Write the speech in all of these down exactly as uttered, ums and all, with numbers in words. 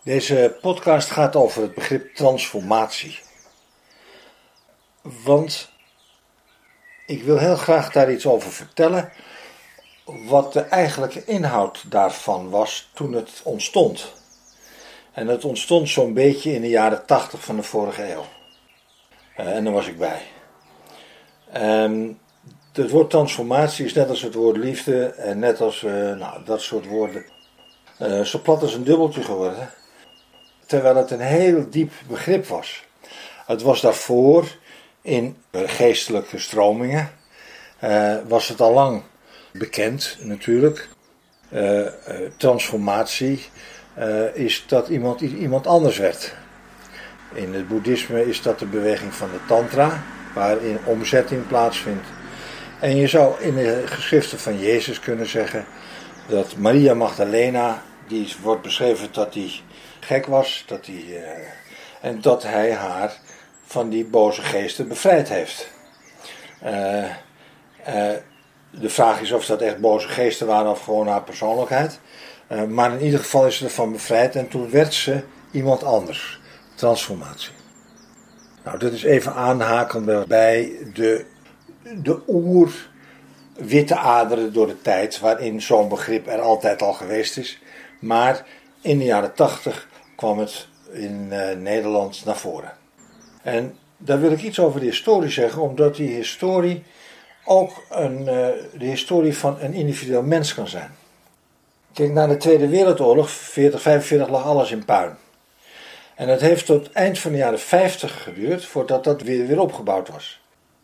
Deze podcast gaat over het begrip transformatie. Want ik wil heel graag daar iets over vertellen, wat de eigenlijke inhoud daarvan was toen het ontstond. En het ontstond zo'n beetje in de jaren tachtig van de vorige eeuw. Uh, en daar was ik bij. En het woord transformatie is net als het woord liefde en net als uh, nou, dat soort woorden. Uh, zo plat als een dubbeltje geworden. Terwijl het een heel diep begrip was. Het was daarvoor in geestelijke stromingen. Uh, was het al lang bekend natuurlijk. Uh, uh, transformatie uh, is dat iemand iemand anders werd. In het boeddhisme is dat de beweging van de tantra, waarin omzetting plaatsvindt. En je zou in de geschriften van Jezus kunnen zeggen dat Maria Magdalena, die wordt beschreven dat die gek was, dat die, uh, en dat hij haar van die boze geesten bevrijd heeft. Uh, uh, de vraag is of dat echt boze geesten waren of gewoon haar persoonlijkheid. Uh, maar in ieder geval is ze ervan bevrijd en toen werd ze iemand anders. Transformatie. Nou, dit is even aanhaken bij de, de oer witte aderen door de tijd, waarin zo'n begrip er altijd al geweest is. Maar in de jaren tachtig kwam het in uh, Nederland naar voren. En daar wil ik iets over de historie zeggen, omdat die historie ook een, uh, de historie van een individueel mens kan zijn. Kijk, na de Tweede Wereldoorlog, veertig, vijfenveertig, lag alles in puin. En het heeft tot eind van de jaren vijftig geduurd voordat dat weer, weer opgebouwd was.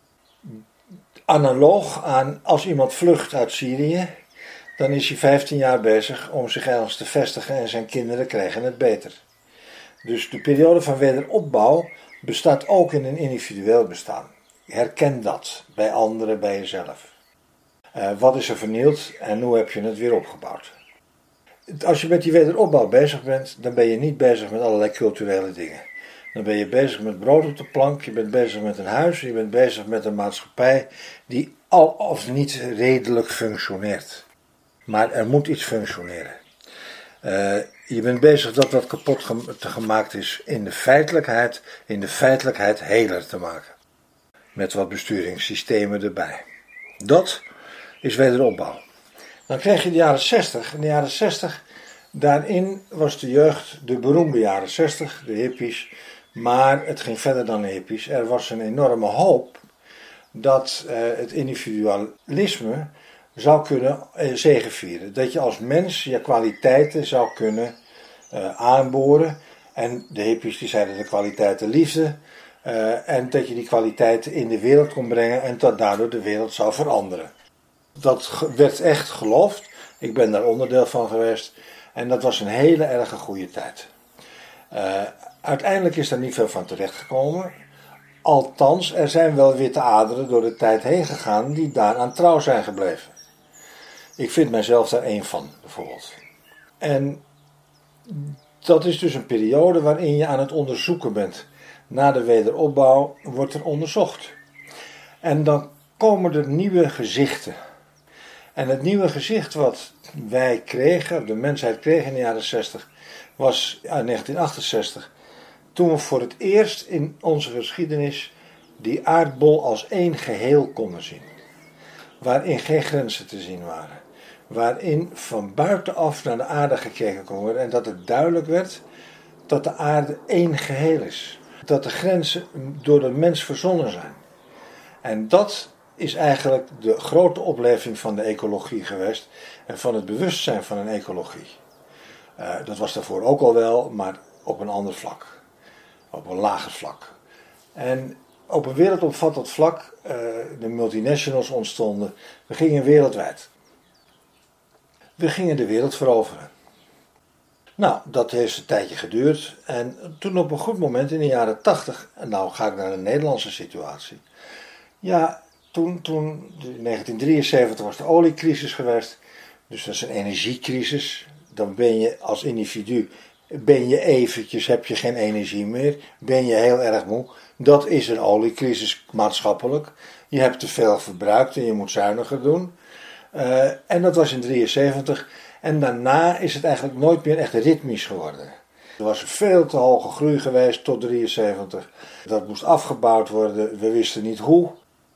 Analoog aan als iemand vlucht uit Syrië, dan is hij vijftien jaar bezig om zich ergens te vestigen en zijn kinderen krijgen het beter. Dus de periode van wederopbouw bestaat ook in een individueel bestaan. Herken dat bij anderen, bij jezelf. Uh, wat is er vernield en hoe heb je het weer opgebouwd? Als je met die wederopbouw bezig bent, dan ben je niet bezig met allerlei culturele dingen. Dan ben je bezig met brood op de plank, je bent bezig met een huis, je bent bezig met een maatschappij die al of niet redelijk functioneert. Maar er moet iets functioneren. Uh, je bent bezig dat wat kapot gem- te gemaakt is in de feitelijkheid, in de feitelijkheid heler te maken. Met wat besturingssystemen erbij. Dat is wederopbouw. Dan krijg je de jaren zestig. In de jaren zestig, daarin was de jeugd de beroemde jaren zestig, de hippies. Maar het ging verder dan de hippies. Er was een enorme hoop dat uh, het individualisme zou kunnen uh, zegevieren. Dat je als mens je kwaliteiten zou kunnen uh, aanboren. En de hippies die zeiden de kwaliteiten liefde. Uh, en dat je die kwaliteiten in de wereld kon brengen en dat daardoor de wereld zou veranderen. Dat werd echt geloofd. Ik ben daar onderdeel van geweest. En dat was een hele erge goede tijd. Uh, uiteindelijk is daar niet veel van terechtgekomen. Althans, er zijn wel witte aderen door de tijd heen gegaan die daaraan trouw zijn gebleven. Ik vind mijzelf daar één van, bijvoorbeeld. En dat is dus een periode waarin je aan het onderzoeken bent. Na de wederopbouw wordt er onderzocht. En dan komen er nieuwe gezichten. En het nieuwe gezicht wat wij kregen, of de mensheid kreeg in de jaren zestig, was uit negentien achtenzestig. Toen we voor het eerst in onze geschiedenis die aardbol als één geheel konden zien. Waarin geen grenzen te zien waren. Waarin van buitenaf naar de aarde gekeken kon worden. En dat het duidelijk werd dat de aarde één geheel is. Dat de grenzen door de mens verzonnen zijn. En dat is eigenlijk de grote opleving van de ecologie geweest. En van het bewustzijn van een ecologie. Uh, dat was daarvoor ook al wel, maar op een ander vlak. Op een lager vlak. En op een wereldomvattend vlak, uh, de multinationals ontstonden. We gingen wereldwijd. We gingen de wereld veroveren. Nou, dat heeft een tijdje geduurd. En toen op een goed moment in de jaren tachtig, en nou ga ik naar de Nederlandse situatie. Ja, toen, toen in negentien drieënzeventig was de oliecrisis geweest. Dus dat is een energiecrisis. Dan ben je als individu, ben je eventjes, heb je geen energie meer. Ben je heel erg moe. Dat is een oliecrisis maatschappelijk. Je hebt te veel verbruikt en je moet zuiniger doen. Uh, en dat was in drieënzeventig. En daarna is het eigenlijk nooit meer echt ritmisch geworden. Er was een veel te hoge groei geweest tot drieënzeventig. Dat moest afgebouwd worden, we wisten niet hoe.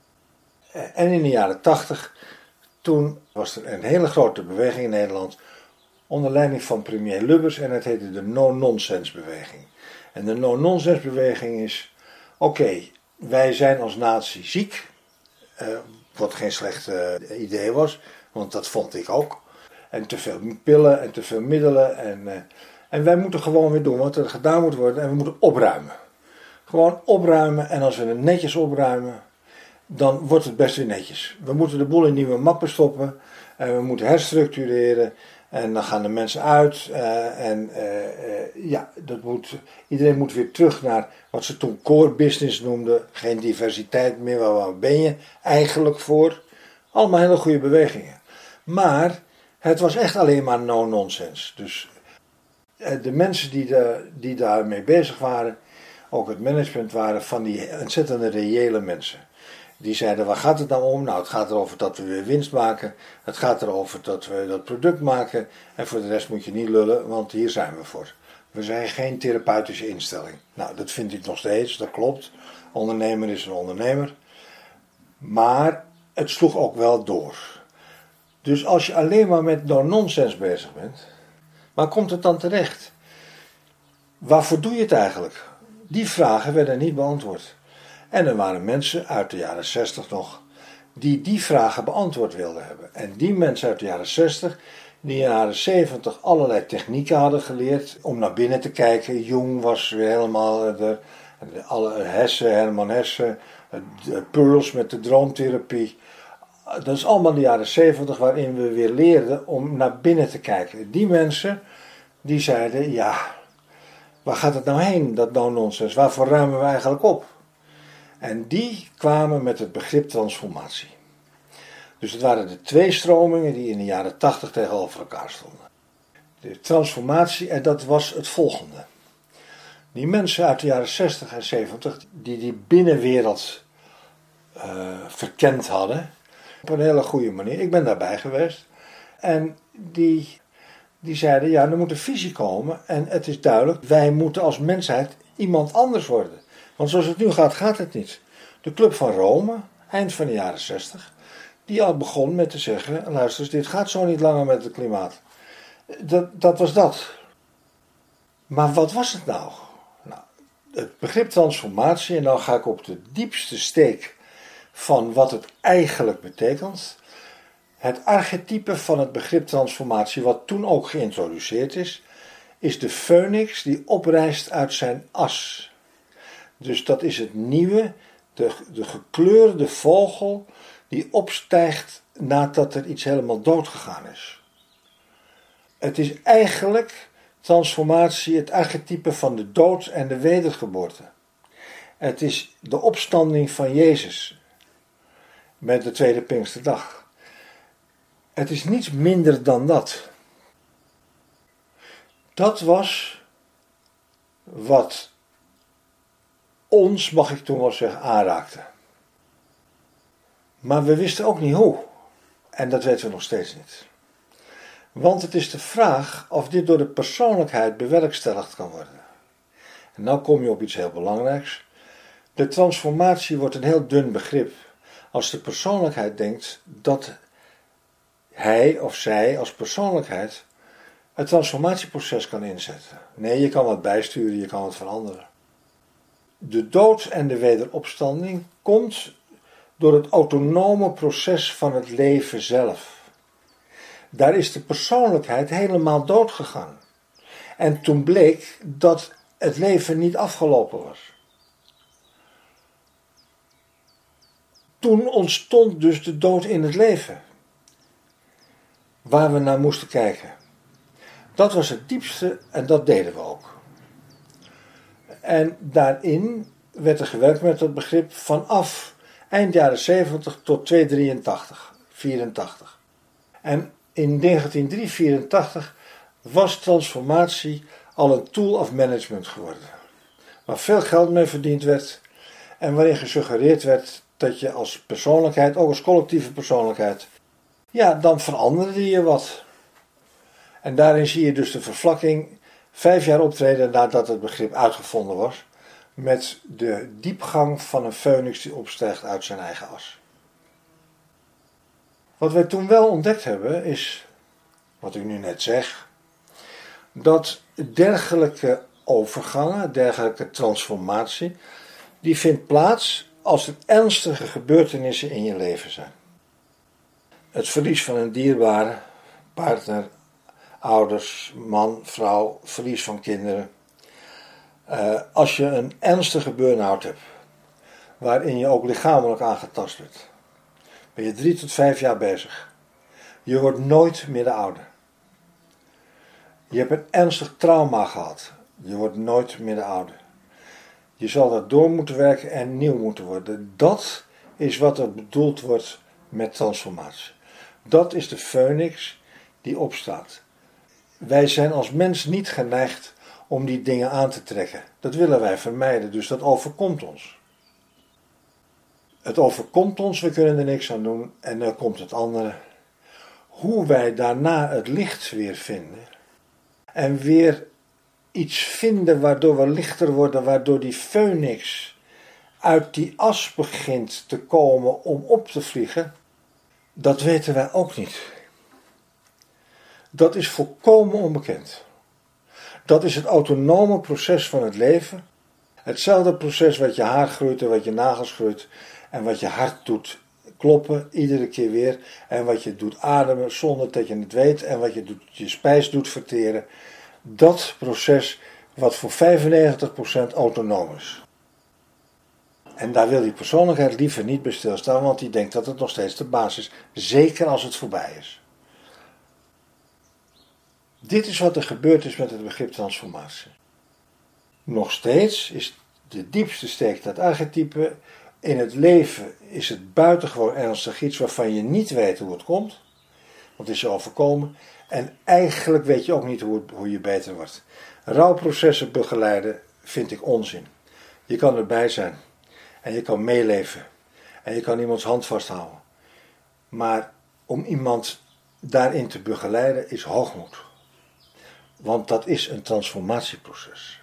En in de jaren tachtig, toen was er een hele grote beweging in Nederland onder leiding van premier Lubbers en het heette de no-nonsense beweging. En de no-nonsense beweging is, oké, okay, wij zijn als natie ziek, uh, wat geen slecht uh, idee was, want dat vond ik ook. En te veel pillen en te veel middelen en, uh, en wij moeten gewoon weer doen wat er gedaan moet worden en we moeten opruimen. Gewoon opruimen en als we het netjes opruimen, dan wordt het best weer netjes. We moeten de boel in nieuwe mappen stoppen en we moeten herstructureren. En dan gaan de mensen uit uh, en uh, uh, ja, dat moet, iedereen moet weer terug naar wat ze toen core business noemden. Geen diversiteit meer, waar, waar ben je eigenlijk voor? Allemaal hele goede bewegingen. Maar het was echt alleen maar no-nonsense. Dus uh, de mensen die, de, die daarmee bezig waren, ook het management, waren van die ontzettende reële mensen. Die zeiden, waar gaat het nou om? Nou, het gaat erover dat we weer winst maken. Het gaat erover dat we dat product maken. En voor de rest moet je niet lullen, want hier zijn we voor. We zijn geen therapeutische instelling. Nou, dat vind ik nog steeds, dat klopt. Ondernemer is een ondernemer. Maar het sloeg ook wel door. Dus als je alleen maar met no-nonsense bezig bent, waar komt het dan terecht? Waarvoor doe je het eigenlijk? Die vragen werden niet beantwoord. En er waren mensen uit de jaren zestig nog die die vragen beantwoord wilden hebben. En die mensen uit de jaren zestig, die in de jaren zeventig allerlei technieken hadden geleerd om naar binnen te kijken. Jung was weer helemaal de, de alle Hesse, Herman Hesse, de Pearls met de droomtherapie. Dat is allemaal de jaren zeventig waarin we weer leerden om naar binnen te kijken. Die mensen die zeiden, ja, waar gaat het nou heen, dat no-nonsense? Waarvoor ruimen we eigenlijk op? En die kwamen met het begrip transformatie. Dus het waren de twee stromingen die in de jaren tachtig tegenover elkaar stonden. De transformatie, en dat was het volgende. Die mensen uit de jaren zestig en zeventig, die die binnenwereld uh, verkend hadden, op een hele goede manier. Ik ben daarbij geweest. En die, die zeiden, ja, er moet een visie komen. En het is duidelijk, wij moeten als mensheid iemand anders worden. Want zoals het nu gaat, gaat het niet. De Club van Rome, eind van de jaren zestig, die al begon met te zeggen, luister eens, dit gaat zo niet langer met het klimaat. Dat, dat was dat. Maar wat was het nou? Nou, het begrip transformatie, en dan ga ik op de diepste steek van wat het eigenlijk betekent. Het archetype van het begrip transformatie, wat toen ook geïntroduceerd is, is de phoenix die oprijst uit zijn as. Dus dat is het nieuwe, de, de gekleurde vogel die opstijgt nadat er iets helemaal dood gegaan is. Het is eigenlijk transformatie, het archetype van de dood en de wedergeboorte. Het is de opstanding van Jezus met de tweede Pinksterdag. Het is niets minder dan dat. Dat was wat ons, mag ik toen wel zeggen, aanraakte. Maar we wisten ook niet hoe. En dat weten we nog steeds niet. Want het is de vraag of dit door de persoonlijkheid bewerkstelligd kan worden. En nou kom je op iets heel belangrijks. De transformatie wordt een heel dun begrip als de persoonlijkheid denkt dat hij of zij als persoonlijkheid het transformatieproces kan inzetten. Nee, je kan wat bijsturen, je kan wat veranderen. De dood en de wederopstanding komt door het autonome proces van het leven zelf. Daar is de persoonlijkheid helemaal dood gegaan. En toen bleek dat het leven niet afgelopen was. Toen ontstond dus de dood in het leven, waar we naar moesten kijken. Dat was het diepste en dat deden we ook. En daarin werd er gewerkt met dat begrip vanaf eind jaren zeventig tot tweehonderddrieëntachtig, vierentachtig. En in negentien vierentachtig was transformatie al een tool of management geworden. Waar veel geld mee verdiend werd en waarin gesuggereerd werd dat je als persoonlijkheid, ook als collectieve persoonlijkheid, ja, dan veranderde je wat. En daarin zie je dus de vervlakking Vijf jaar optreden nadat het begrip uitgevonden was, met de diepgang van een phoenix die opstijgt uit zijn eigen as. Wat wij toen wel ontdekt hebben is, wat ik nu net zeg, dat dergelijke overgangen, dergelijke transformatie, die vindt plaats als er ernstige gebeurtenissen in je leven zijn. Het verlies van een dierbare, partner, ouders, man, vrouw, verlies van kinderen. Uh, als je een ernstige burn-out hebt, waarin je ook lichamelijk aangetast wordt, ben je drie tot vijf jaar bezig. Je wordt nooit meer de oude. Je hebt een ernstig trauma gehad. Je wordt nooit meer de oude. Je zal dat door moeten werken en nieuw moeten worden. Dat is wat er bedoeld wordt met transformatie. Dat is de phoenix die opstaat. Wij zijn als mens niet geneigd om die dingen aan te trekken. Dat willen wij vermijden, dus dat overkomt ons. Het overkomt ons, we kunnen er niks aan doen en dan komt het andere. Hoe wij daarna het licht weer vinden en weer iets vinden waardoor we lichter worden, waardoor die phoenix uit die as begint te komen om op te vliegen, dat weten wij ook niet. Dat is volkomen onbekend. Dat is het autonome proces van het leven. Hetzelfde proces wat je haar groeit en wat je nagels groeit en wat je hart doet kloppen iedere keer weer en wat je doet ademen zonder dat je het weet en wat je doet, je spijs doet verteren. Dat proces wat voor vijfennegentig procent autonoom is. En daar wil die persoonlijkheid liever niet bij stilstaan, want die denkt dat het nog steeds de basis is, zeker als het voorbij is. Dit is wat er gebeurd is met het begrip transformatie. Nog steeds is de diepste steek dat archetype. In het leven is het buitengewoon ernstig iets waarvan je niet weet hoe het komt, want het is je overkomen. En eigenlijk weet je ook niet hoe, het, hoe je beter wordt. Rouwprocessen begeleiden vind ik onzin. Je kan erbij zijn en je kan meeleven en je kan iemands hand vasthouden. Maar om iemand daarin te begeleiden is hoogmoed. Want dat is een transformatieproces.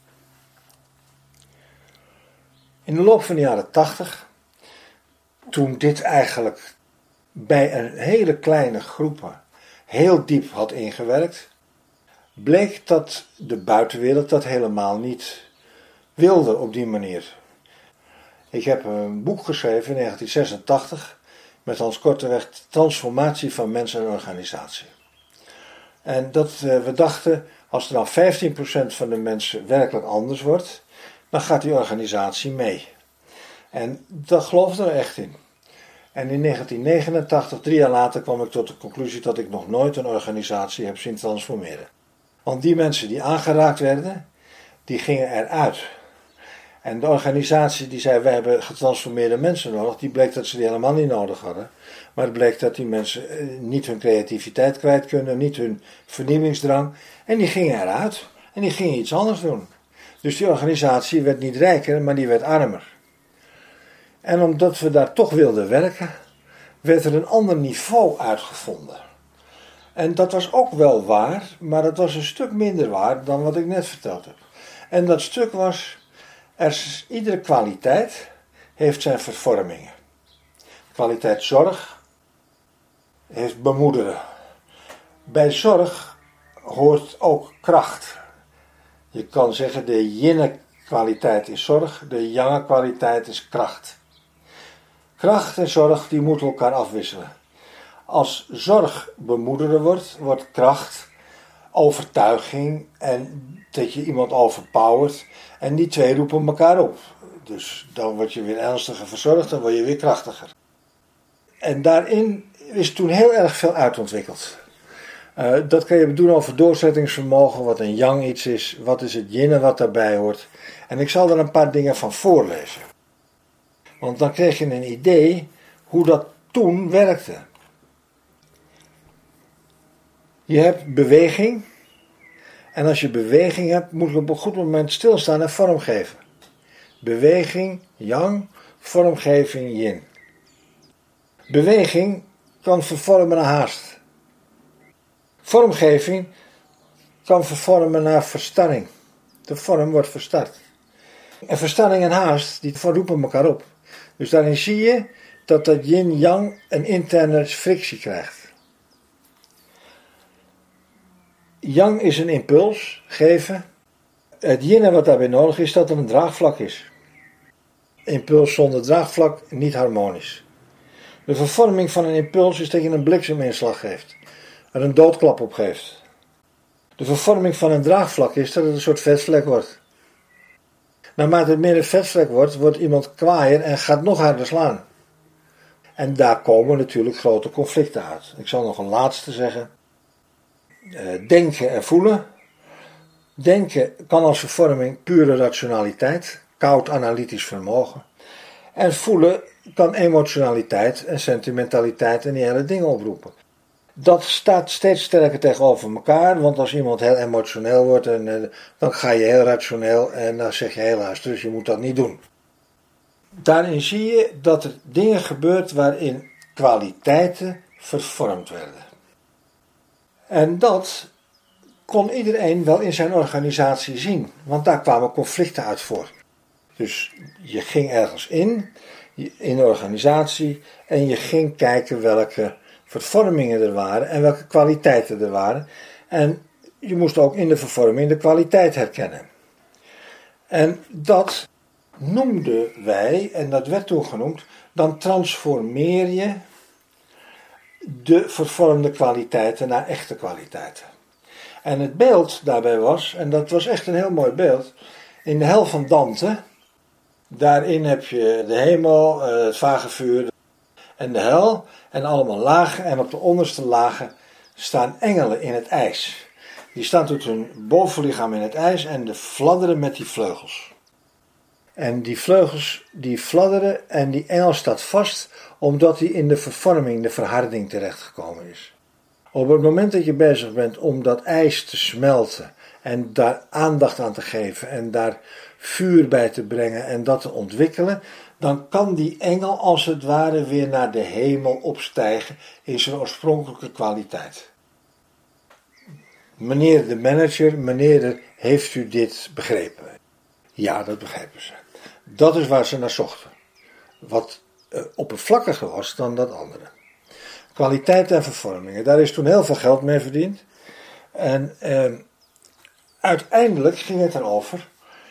In de loop van de jaren tachtig, toen dit eigenlijk bij een hele kleine groepen heel diep had ingewerkt, bleek dat de buitenwereld dat helemaal niet wilde op die manier. Ik heb een boek geschreven in negentien zesentachtig met Hans Korteweg, Transformatie van Mens en Organisatie. En dat we dachten, als er dan vijftien procent van de mensen werkelijk anders wordt, dan gaat die organisatie mee. En dat geloofden we echt in. En in negentien negenentachtig, drie jaar later, kwam ik tot de conclusie dat ik nog nooit een organisatie heb zien transformeren. Want die mensen die aangeraakt werden, die gingen eruit. En de organisatie die zei, wij hebben getransformeerde mensen nodig, die bleek dat ze die helemaal niet nodig hadden. Maar het bleek dat die mensen niet hun creativiteit kwijt kunnen, niet hun vernieuwingsdrang. En die gingen eruit. En die gingen iets anders doen. Dus die organisatie werd niet rijker, maar die werd armer. En omdat we daar toch wilden werken, werd er een ander niveau uitgevonden. En dat was ook wel waar, maar dat was een stuk minder waar dan wat ik net verteld heb. En dat stuk was, er is, iedere kwaliteit heeft zijn vervormingen. Kwaliteit zorg heeft bemoederen. Bij zorg hoort ook kracht. Je kan zeggen de yin kwaliteit is zorg, de yang kwaliteit is kracht. Kracht en zorg die moeten elkaar afwisselen. Als zorg bemoederen wordt, wordt kracht overtuiging en dat je iemand overpowert en die twee roepen elkaar op. Dus dan word je weer ernstiger verzorgd, dan word je weer krachtiger. En daarin is toen heel erg veel uitontwikkeld. Uh, dat kan je doen over doorzettingsvermogen, wat een yang iets is, wat is het yin en wat daarbij hoort. En ik zal er een paar dingen van voorlezen. Want dan kreeg je een idee hoe dat toen werkte. Je hebt beweging. En als je beweging hebt, moet je op een goed moment stilstaan en vormgeven. Beweging, yang, vormgeving, yin. Beweging kan vervormen naar haast. Vormgeving kan vervormen naar verstarring. De vorm wordt verstard. En verstarring en haast, die roepen elkaar op. Dus daarin zie je dat dat yin-yang een interne frictie krijgt. Yang is een impuls geven. Het yin en wat daarbij nodig is, dat er een draagvlak is. Impuls zonder draagvlak niet harmonisch. De vervorming van een impuls is dat je een blikseminslag geeft. Er een doodklap op geeft. De vervorming van een draagvlak is dat het een soort vetvlek wordt. Naarmate het meer een vetvlek wordt, wordt iemand kwaaier en gaat nog harder slaan. En daar komen natuurlijk grote conflicten uit. Ik zal nog een laatste zeggen. Denken en voelen. Denken kan als vervorming pure rationaliteit, koud analytisch vermogen. En voelen kan emotionaliteit en sentimentaliteit en die hele dingen oproepen. Dat staat steeds sterker tegenover elkaar, want als iemand heel emotioneel wordt, en, dan ga je heel rationeel en dan zeg je helaas, dus je moet dat niet doen. Daarin zie je dat er dingen gebeurt waarin kwaliteiten vervormd werden. En dat kon iedereen wel in zijn organisatie zien, want daar kwamen conflicten uit voor. Dus je ging ergens in, in de organisatie, en je ging kijken welke vervormingen er waren en welke kwaliteiten er waren. En je moest ook in de vervorming de kwaliteit herkennen. En dat noemden wij, en dat werd toen genoemd, dan transformeer je de vervormde kwaliteiten naar echte kwaliteiten. En het beeld daarbij was, en dat was echt een heel mooi beeld, in de hel van Dante, daarin heb je de hemel, het vage vuur en de hel, en allemaal lagen, en op de onderste lagen staan engelen in het ijs. Die staan tot hun bovenlichaam in het ijs en de fladderen met die vleugels. En die vleugels die fladderen en die engel staat vast omdat hij in de vervorming, de verharding terechtgekomen is. Op het moment dat je bezig bent om dat ijs te smelten en daar aandacht aan te geven en daar vuur bij te brengen en dat te ontwikkelen, dan kan die engel als het ware weer naar de hemel opstijgen in zijn oorspronkelijke kwaliteit. Meneer de manager, meneer, heeft u dit begrepen? Ja, dat begrijpen ze. Dat is waar ze naar zochten. Wat uh, oppervlakkiger was dan dat andere. Kwaliteit en vervormingen. Daar is toen heel veel geld mee verdiend. En uh, uiteindelijk ging het erover.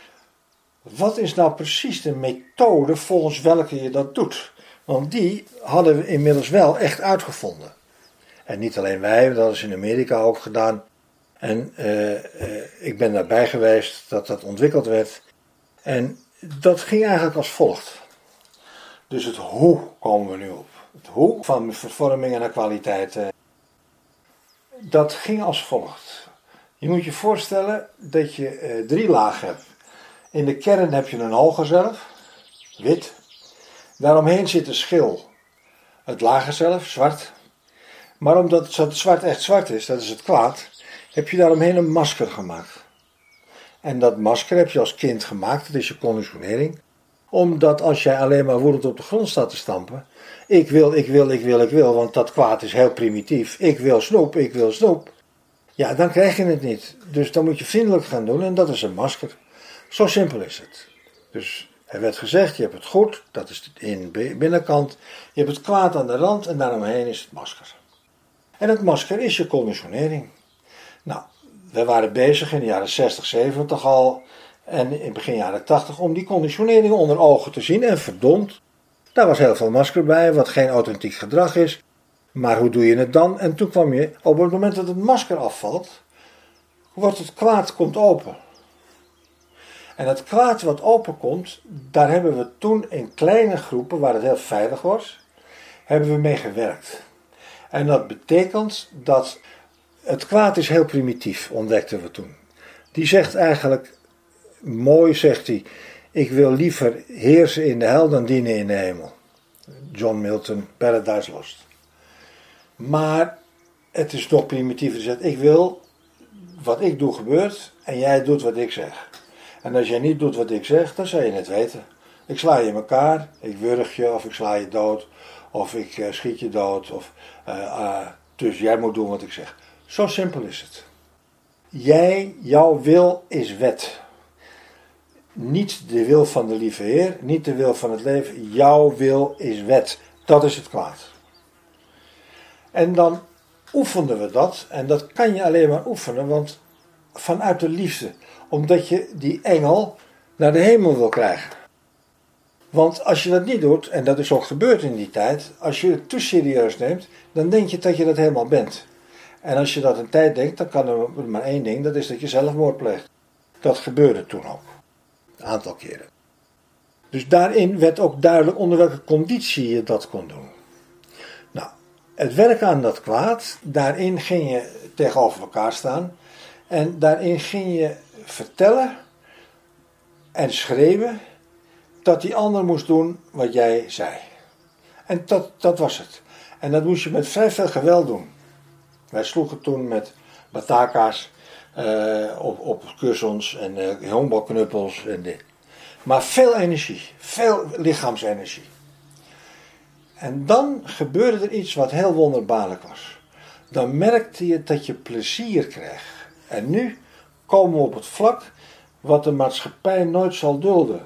Wat is nou precies de methode volgens welke je dat doet? Want die hadden we inmiddels wel echt uitgevonden. En niet alleen wij, dat is in Amerika ook gedaan. En uh, uh, ik ben daarbij geweest dat dat ontwikkeld werd. En dat ging eigenlijk als volgt. Dus het hoe komen we nu op. Het hoe van vervorming en kwaliteit. Dat ging als volgt. Je moet je voorstellen dat je uh, drie lagen hebt. In de kern heb je een hoger zelf, wit. Daaromheen zit een schil, het lager zelf, zwart. Maar omdat het zwart echt zwart is, dat is het kwaad, heb je daaromheen een masker gemaakt. En dat masker heb je als kind gemaakt, dat is je conditionering. Omdat als jij alleen maar woedend op de grond staat te stampen, ik wil, ik wil, ik wil, ik wil, want dat kwaad is heel primitief. Ik wil snoep, ik wil snoep. Ja, dan krijg je het niet. Dus dan moet je vriendelijk gaan doen en dat is een masker. Zo simpel is het. Dus er werd gezegd, je hebt het goed, dat is in de binnenkant. Je hebt het kwaad aan de rand en daaromheen is het masker. En het masker is je conditionering. Nou, we waren bezig in de jaren zestig, zeventig al en in begin jaren tachtig om die conditionering onder ogen te zien. En verdomd, daar was heel veel masker bij, wat geen authentiek gedrag is. Maar hoe doe je het dan? En toen kwam je, op het moment dat het masker afvalt, wordt het kwaad komt open. En het kwaad wat openkomt, daar hebben we toen in kleine groepen, waar het heel veilig was, hebben we mee gewerkt. En dat betekent dat het kwaad is heel primitief, ontdekten we toen. Die zegt eigenlijk, mooi zegt hij, ik wil liever heersen in de hel dan dienen in de hemel. John Milton, Paradise Lost. Maar het is nog primitiever. Hij zegt, ik wil, wat ik doe gebeurt en jij doet wat ik zeg. En als jij niet doet wat ik zeg, dan zou je het weten. Ik sla je in elkaar, ik wurg je, of ik sla je dood, of ik uh, schiet je dood, of, uh, uh, dus jij moet doen wat ik zeg. Zo simpel is het. Jij, jouw wil is wet. Niet de wil van de lieve Heer, niet de wil van het leven. Jouw wil is wet. Dat is het kwaad. En dan oefenden we dat. En dat kan je alleen maar oefenen, want vanuit de liefde. Omdat je die engel naar de hemel wil krijgen. Want als je dat niet doet, en dat is ook gebeurd in die tijd, als je het te serieus neemt, dan denk je dat je dat helemaal bent. En als je dat een tijd denkt, dan kan er maar één ding, dat is dat je zelfmoord pleegt. Dat gebeurde toen ook. Een aantal keren. Dus daarin werd ook duidelijk onder welke conditie je dat kon doen. Nou, het werken aan dat kwaad, daarin ging je tegenover elkaar staan. En daarin ging je vertellen en schreeuwen dat die ander moest doen wat jij zei. En dat, dat was het. En dat moest je met vrij veel geweld doen. Wij sloegen toen met bataka's uh, op, op kussens en uh, honkbalknuppels en dit. Maar veel energie, veel lichaamsenergie. En dan gebeurde er iets wat heel wonderbaarlijk was. Dan merkte je dat je plezier kreeg. En nu komen we op het vlak wat de maatschappij nooit zal dulden.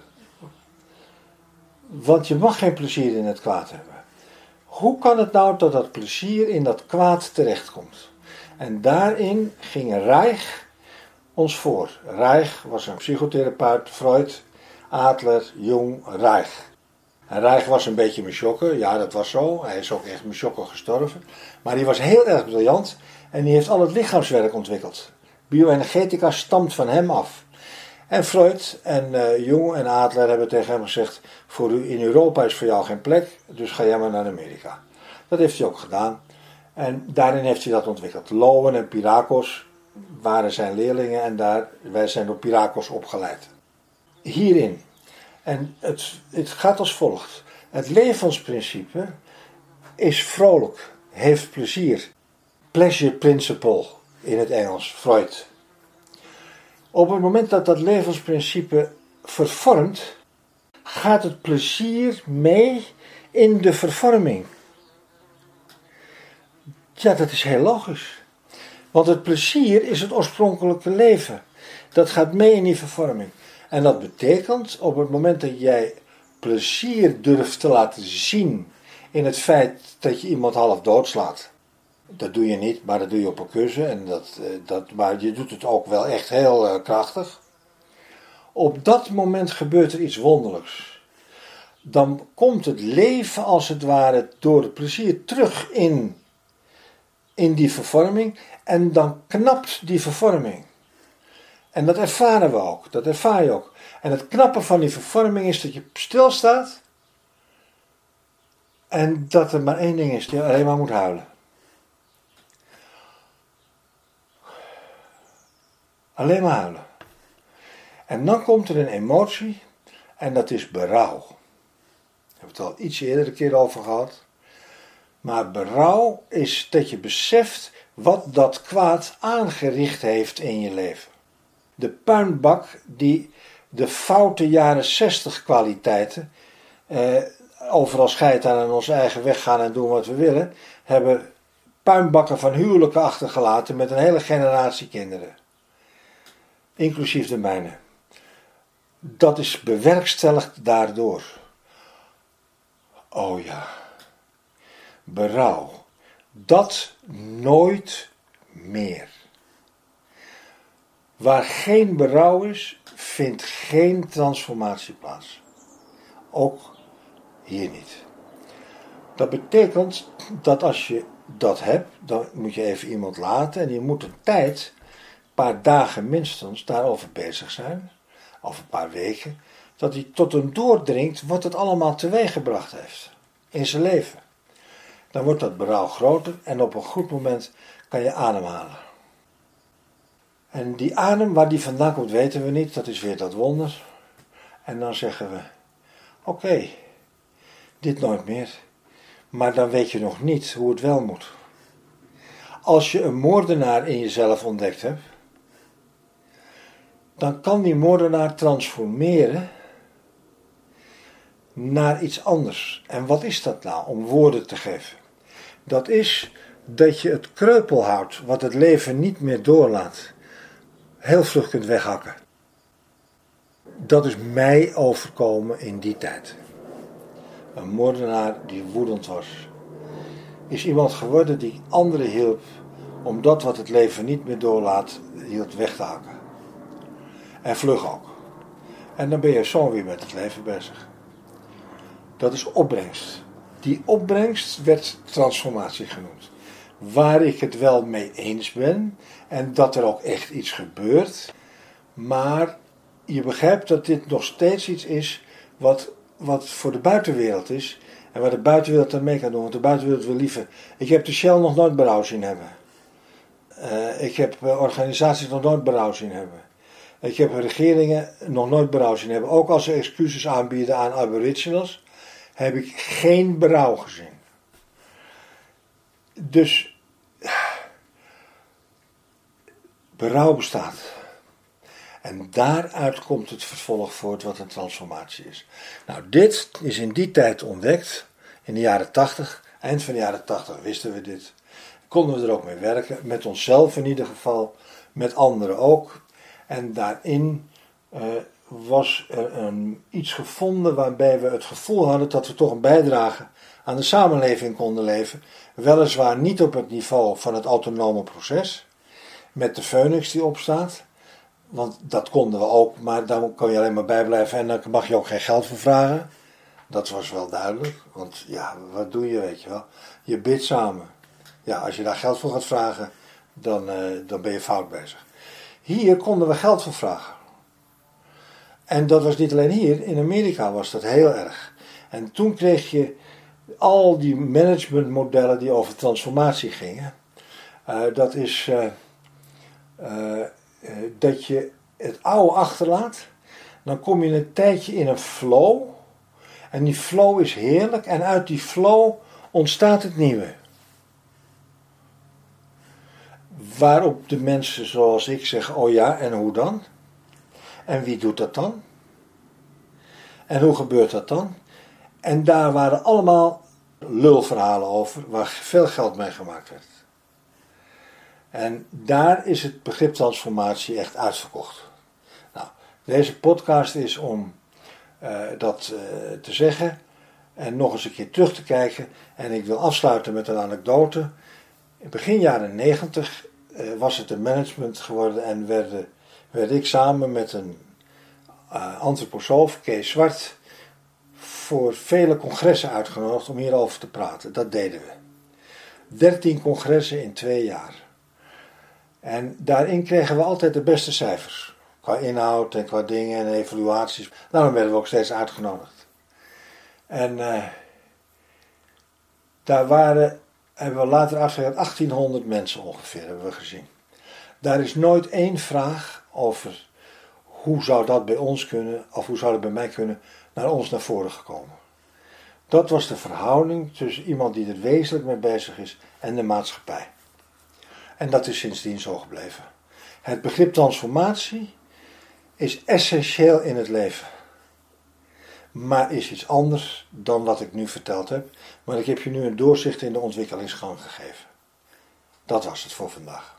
Want je mag geen plezier in het kwaad hebben. Hoe kan het nou dat dat plezier in dat kwaad terechtkomt? En daarin ging Reich ons voor. Reich was een psychotherapeut, Freud, Adler, Jung, Reich. En Reich was een beetje mesjokker, ja dat was zo, hij is ook echt mesjokker gestorven. Maar die was heel erg briljant en die heeft al het lichaamswerk ontwikkeld. Bioenergetica stamt van hem af. En Freud en uh, Jung en Adler hebben tegen hem gezegd, voor u in Europa is voor jou geen plek, dus ga jij maar naar Amerika. Dat heeft hij ook gedaan. En daarin heeft hij dat ontwikkeld. Lowen en Pyrakos waren zijn leerlingen en daar, wij zijn door Pyrakos opgeleid. Hierin. En het, het gaat als volgt. Het levensprincipe is vrolijk, heeft plezier. Pleasure principle in het Engels, Freud. Op het moment dat dat levensprincipe vervormt, gaat het plezier mee in de vervorming. Ja, dat is heel logisch. Want het plezier is het oorspronkelijke leven. Dat gaat mee in die vervorming. En dat betekent, op het moment dat jij plezier durft te laten zien in het feit dat je iemand half doodslaat. Dat doe je niet, maar dat doe je op een kussen. En dat, dat, maar je doet het ook wel echt heel uh, krachtig. Op dat moment gebeurt er iets wonderlijks. Dan komt het leven als het ware door het plezier terug in, in die vervorming. En dan knapt die vervorming. En dat ervaren we ook, dat ervaar je ook. En het knappen van die vervorming is dat je stilstaat. En dat er maar één ding is, die alleen maar moet huilen. Alleen maar huilen. En dan komt er een emotie en dat is berouw. Ik heb het al iets eerder een keer over gehad. Maar berouw is dat je beseft wat dat kwaad aangericht heeft in je leven. De puinbak die de foute jaren zestig kwaliteiten, eh, overal scheid aan en onze eigen weg gaan en doen wat we willen, hebben puinbakken van huwelijken achtergelaten met een hele generatie kinderen. Inclusief de mijne. Dat is bewerkstelligd daardoor. Oh ja. Berouw. Dat nooit meer. Waar geen berouw is, vindt geen transformatie plaats. Ook hier niet. Dat betekent dat als je dat hebt, dan moet je even iemand laten en je moet een tijd, een paar dagen minstens, daarover bezig zijn, of een paar weken, dat hij tot hem doordringt wat het allemaal teweeggebracht heeft in zijn leven. Dan wordt dat berouw groter en op een goed moment kan je ademhalen. En die adem, waar die vandaan komt, weten we niet. Dat is weer dat wonder. En dan zeggen we, oké, okay, dit nooit meer. Maar dan weet je nog niet hoe het wel moet. Als je een moordenaar in jezelf ontdekt hebt, dan kan die moordenaar transformeren naar iets anders. En wat is dat nou, om woorden te geven? Dat is dat je het kreupel houdt, wat het leven niet meer doorlaat. heel vlug kunt weghakken. Dat is mij overkomen in die tijd. Een moordenaar die woedend was, is iemand geworden die anderen hielp om dat wat het leven niet meer doorlaat, hield weg te hakken. En vlug ook. En dan ben je zo weer met het leven bezig. Dat is opbrengst. Die opbrengst werd transformatie genoemd. Waar ik het wel mee eens ben en dat er ook echt iets gebeurt, maar je begrijpt dat dit nog steeds iets is wat, wat voor de buitenwereld is en waar de buitenwereld aan mee kan doen. Want de buitenwereld wil liever. Ik heb de Shell nog nooit berouw zien hebben. Uh, ik heb uh, organisaties nog nooit berouw zien hebben. Ik heb regeringen nog nooit berouw zien hebben. Ook als ze excuses aanbieden aan aboriginals, heb ik geen berouw gezien. Dus berouw bestaat. En daaruit komt het vervolg voort wat een transformatie is. Nou, dit is in die tijd ontdekt, in de jaren tachtig. Eind van de jaren tachtig wisten we dit. Konden we er ook mee werken, met onszelf in ieder geval, met anderen ook. En daarin uh, was er een, iets gevonden waarbij we het gevoel hadden dat we toch een bijdrage aan de samenleving konden leveren. Weliswaar niet op het niveau van het autonome proces, met de Phoenix die opstaat. Want dat konden we ook, maar daar kon je alleen maar bij blijven en daar mag je ook geen geld voor vragen. Dat was wel duidelijk, want ja, wat doe je, weet je wel. Je bidt samen. Ja, als je daar geld voor gaat vragen, dan, uh, dan ben je fout bezig. Hier konden we geld voor vragen. En dat was niet alleen hier, in Amerika was dat heel erg. En toen kreeg je al die managementmodellen die over transformatie gingen. Uh, dat is uh, uh, uh, dat je het oude achterlaat. Dan kom je een tijdje in een flow. En die flow is heerlijk. En uit die flow ontstaat het nieuwe. Waarop de mensen zoals ik zeggen, oh ja, en hoe dan? En wie doet dat dan? En hoe gebeurt dat dan? En daar waren allemaal lulverhalen over, waar veel geld mee gemaakt werd. En daar is het begrip transformatie echt uitverkocht. Nou, deze podcast is om uh, dat uh, te zeggen en nog eens een keer terug te kijken. En ik wil afsluiten met een anekdote. In begin jaren negentig uh, was het een management geworden en werd, werd ik samen met een uh, antroposoof, Kees Zwart, voor vele congressen uitgenodigd om hierover te praten. Dat deden we. Dertien congressen in twee jaar. En daarin kregen we altijd de beste cijfers. Qua inhoud en qua dingen en evaluaties. Daarom werden we ook steeds uitgenodigd. En uh, daar waren, hebben we later uitgelegd, achttienhonderd mensen ongeveer hebben we gezien. Daar is nooit één vraag over hoe zou dat bij ons kunnen, of hoe zou dat bij mij kunnen, naar ons naar voren gekomen. Dat was de verhouding tussen iemand die er wezenlijk mee bezig is en de maatschappij. En dat is sindsdien zo gebleven. Het begrip transformatie is essentieel in het leven. Maar is iets anders dan wat ik nu verteld heb. Maar ik heb je nu een doorzicht in de ontwikkelingsgang gegeven. Dat was het voor vandaag.